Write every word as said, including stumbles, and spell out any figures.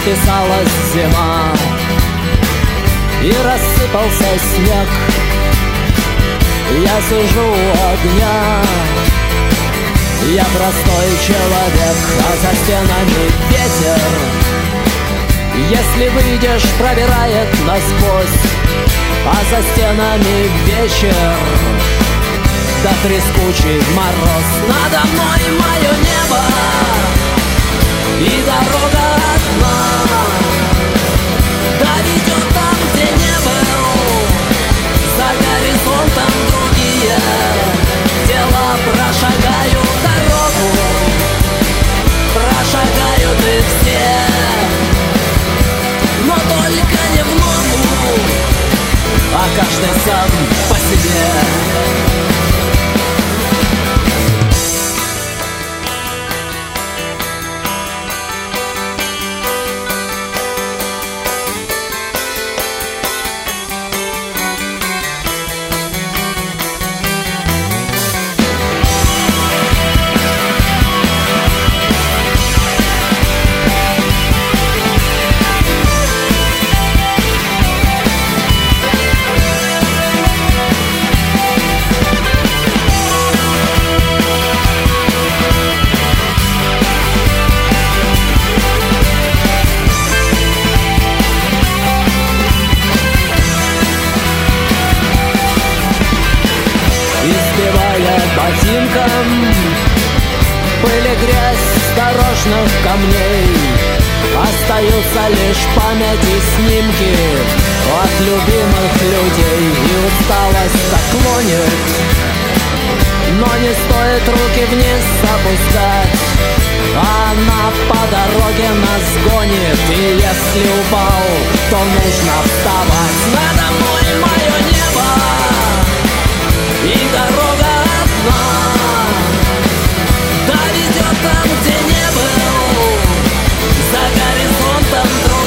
расписалась зима и рассыпался снег. Я сижу у огня, я простой человек, а за стенами ветер. Если выйдешь, пробирает насквозь, а за стенами вечер, да трескучий мороз. Надо мной мое небо и дорога одна, да ведет там, где не был, за горизонтом другие дела. Прошагаю дорогу, прошагают и все, но только не в ногу, а каждый сам по себе. Избивая ботинком пыль и грязь с дорожных камней, остаются лишь память и снимки от любимых людей. И усталость так клонит, но не стоит руки вниз опускать, она по дороге нас гонит. И если упал, то нужно вставать. Надо мной мое небо и дорога одна, да ведет там, где не был, за горизонтом друг.